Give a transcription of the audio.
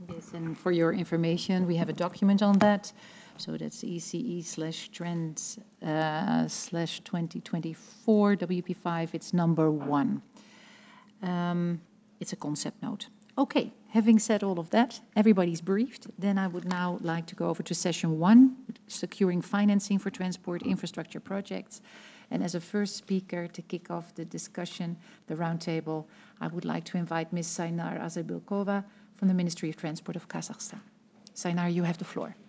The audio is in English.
Yes, and for your information, we have a document on that. So that's ECE/trends /2024 WP5. It's number 1. It's a concept note. Okay, having said all of that, everybody's briefed. Then I would now like to go over to session 1, securing financing for transport infrastructure projects. And as a first speaker to kick off the discussion, the roundtable, I would like to invite Ms. Saynar Azebilkova from the Ministry of Transport of Kazakhstan. Saynar, you have the floor.